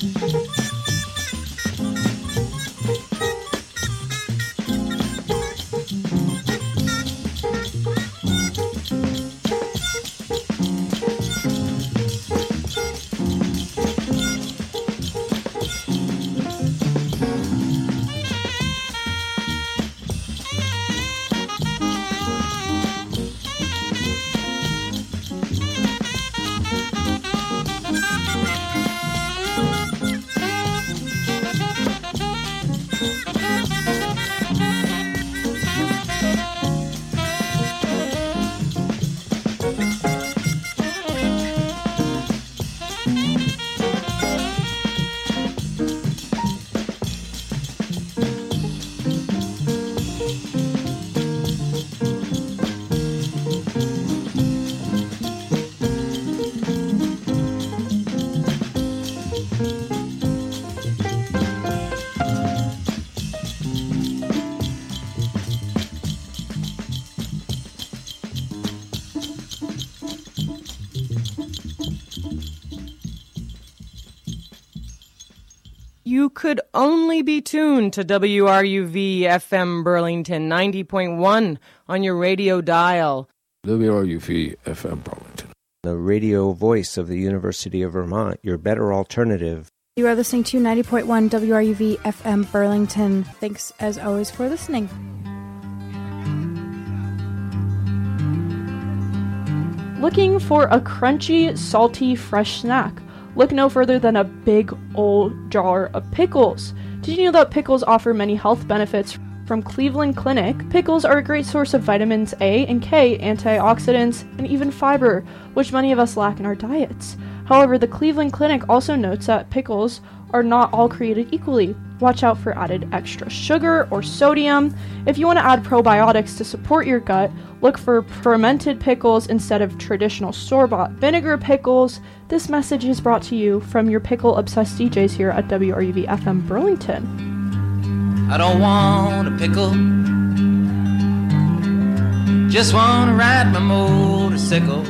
You could only be tuned to WRUV FM Burlington 90.1 on your radio dial. WRUV FM Burlington. The radio voice of the University of Vermont, your better alternative. You are listening to 90.1 WRUV FM Burlington. Thanks as always for listening. Looking for a crunchy, salty, fresh snack? Look no further than a big old jar of pickles. Did you know that pickles offer many health benefits? From Cleveland Clinic, pickles are a great source of vitamins A and K, antioxidants, and even fiber, which many of us lack in our diets. However, the Cleveland Clinic also notes that pickles are not all created equally. Watch out for added extra sugar or sodium. If you want to add probiotics to support your gut, look for fermented pickles instead of traditional store-bought vinegar pickles. This message is brought to you from your pickle-obsessed DJs here at WRUV FM Burlington. I don't want a pickle, just want to ride my motorcycle.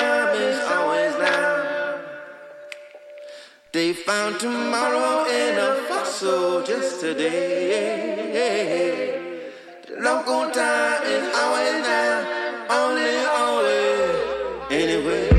They found tomorrow in a fossil just today. The local time is always now, only always, anyway.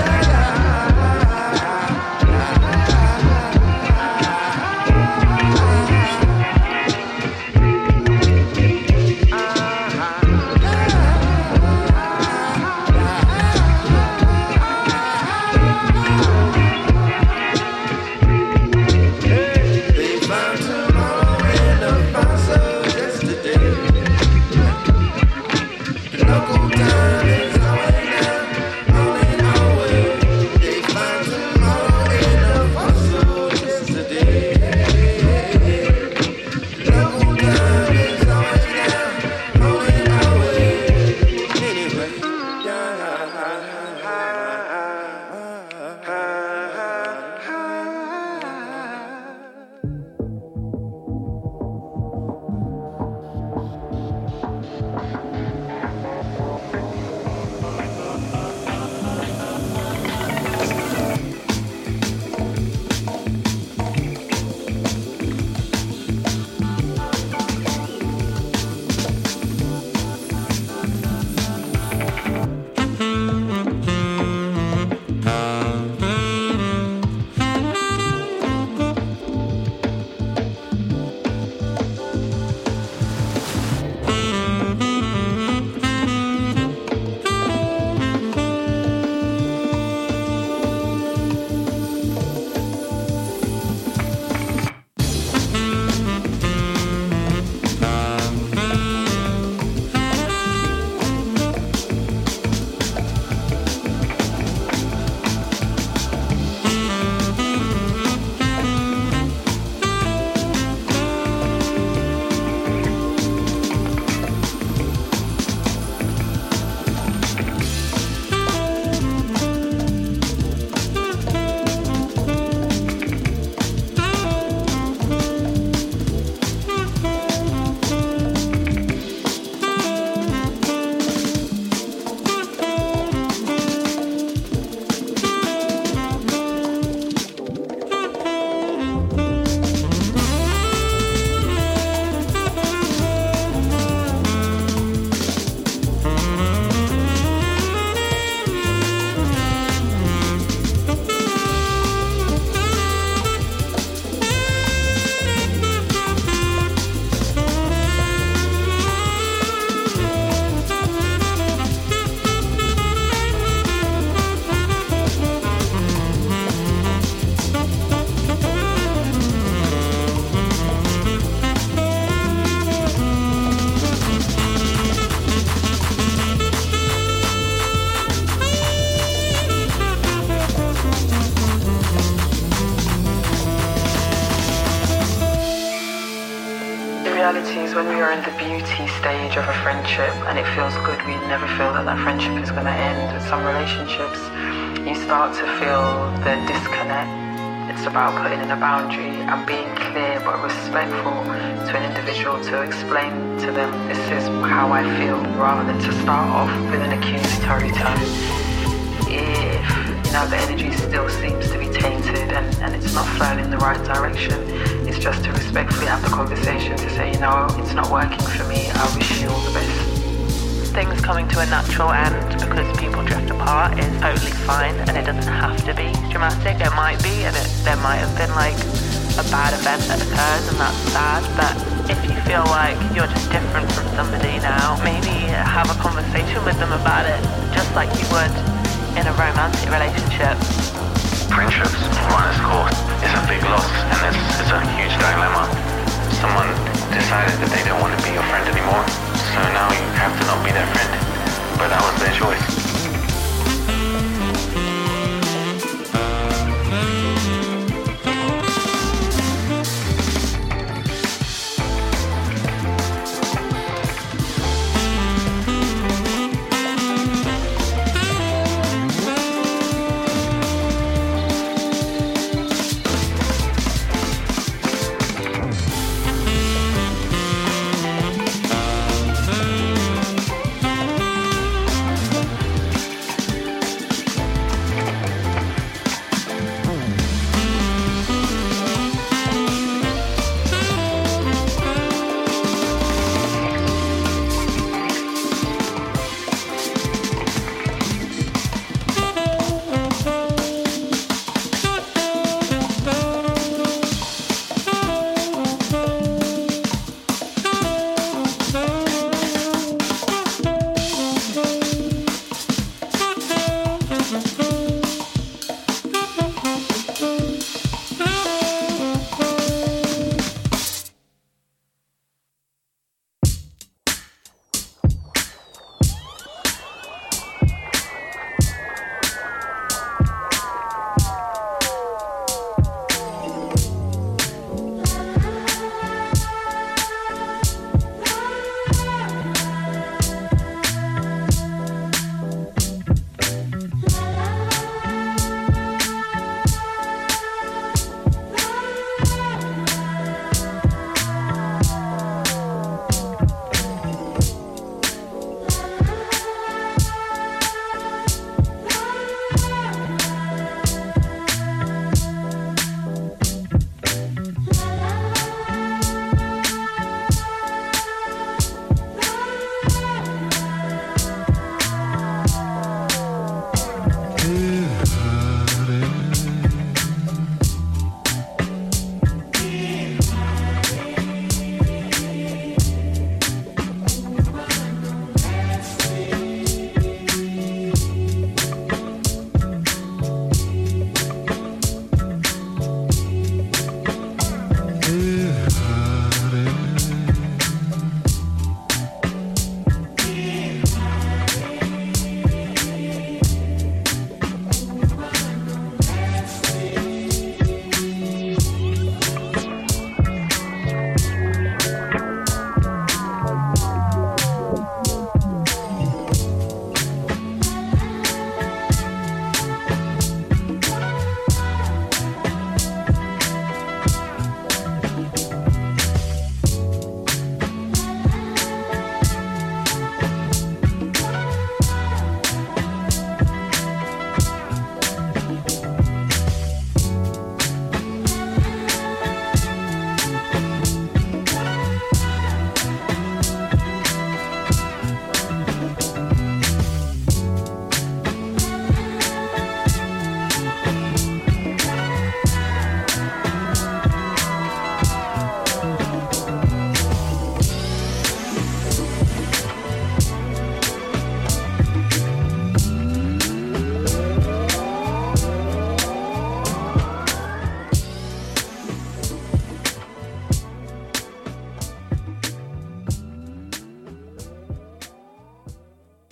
When we are in the beauty stage of a friendship and it feels good, we never feel that that friendship is going to end. With some relationships, you start to feel the disconnect. It's about putting in a boundary and being clear but respectful to an individual to explain to them this is how I feel, rather than to start off with an accusatory tone. If the energy still seems to be tainted and it's not flowing in the right direction, it's just to respectfully have the conversation to say, it's not working for me, I wish you all the best. Things coming to a natural end because people drift apart is totally fine, and it doesn't have to be dramatic. It might be, and there might have been like a bad event that occurs, and that's sad, but if you feel like you're just different from somebody now, maybe have a conversation with them about it, just like you would in a romantic relationship. Friendships run its course. It's a big loss, and it's a huge dilemma. Someone decided that they don't want to be your friend anymore, so now you have to not be their friend. But that was their choice.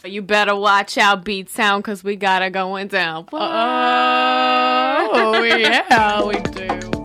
You better watch out, Beat Sound, because we got it going down. Oh, yeah, we do.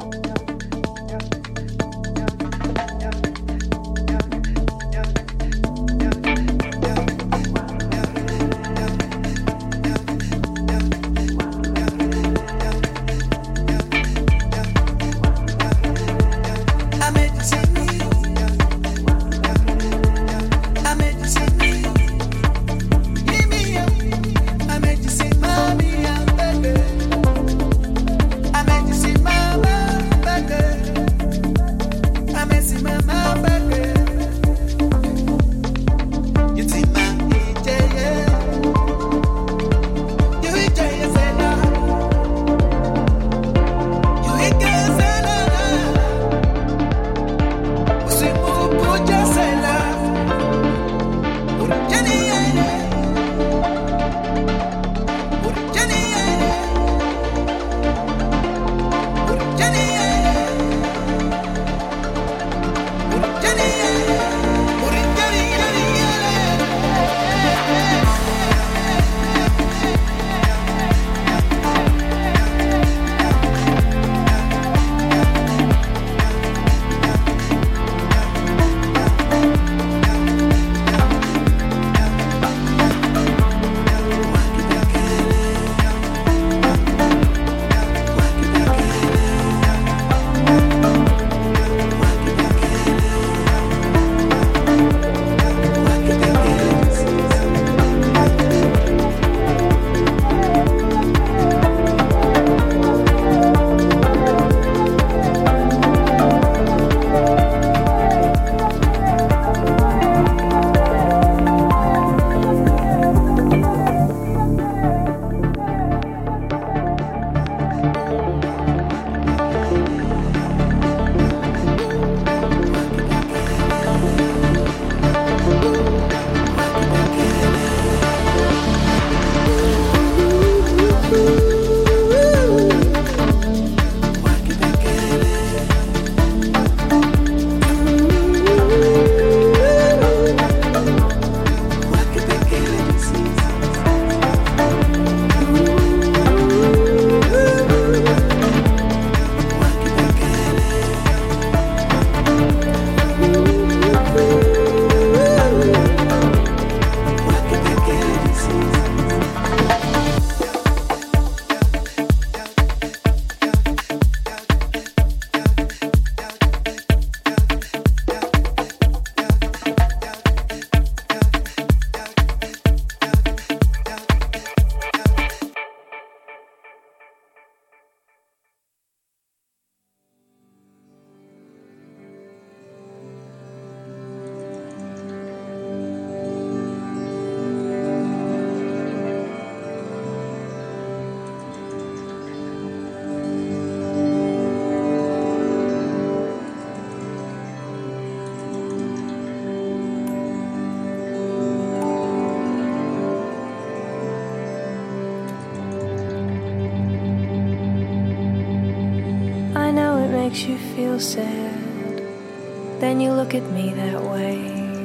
makes you feel sad, then you look at me that way.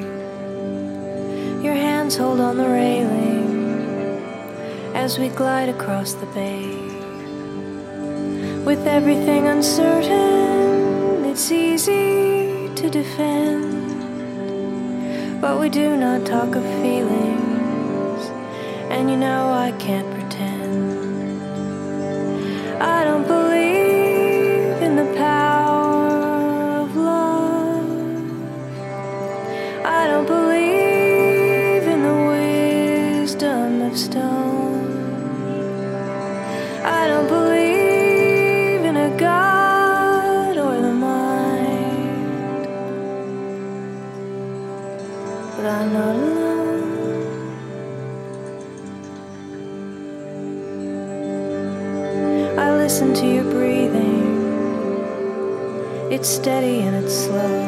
Your hands hold on the railing as we glide across the bay. With everything uncertain, it's easy to defend, but we do not talk of feelings, and you know I can't pretend. I don't believe in the power of love. I don't believe in the wisdom of stone. I don't believe in a God or the mind, but I'm not alone. I listen to your breathing. It's steady and it's slow.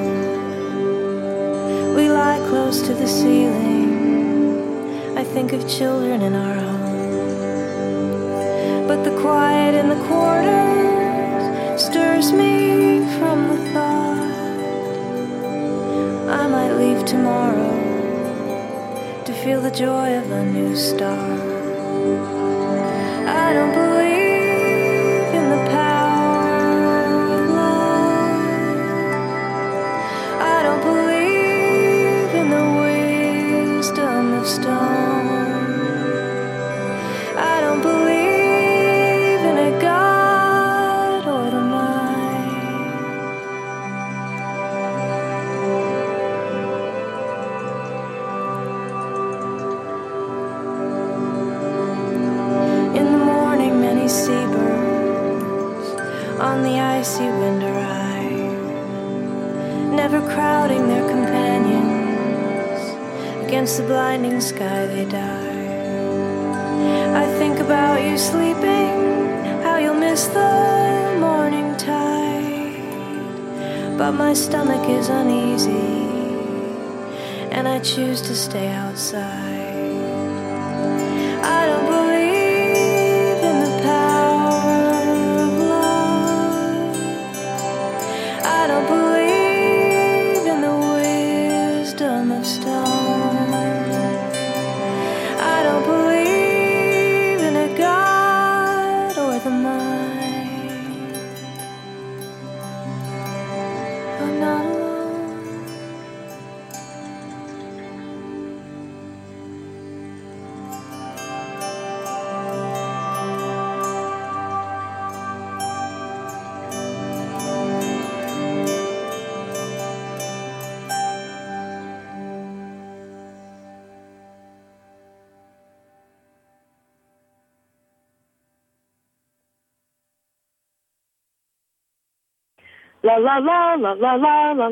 We lie close to the ceiling. I think of children in our home, but the quiet in the quarters stirs me from the thought I might leave tomorrow to feel the joy of a new start. I don't believe in the power of love. I don't believe in the wisdom of stone. I don't believe in a God or the mind. In the morning, many seabirds on the icy winter ride, never crowding their companions against the blinding sky they die. I think about you sleeping, how you'll miss the morning tide. But my stomach is uneasy, and I choose to stay outside. I don't believe in the power of love. I don't believe in the wisdom of stone. I don't believe in a God or the mind. I'm not alone. La la la la la la la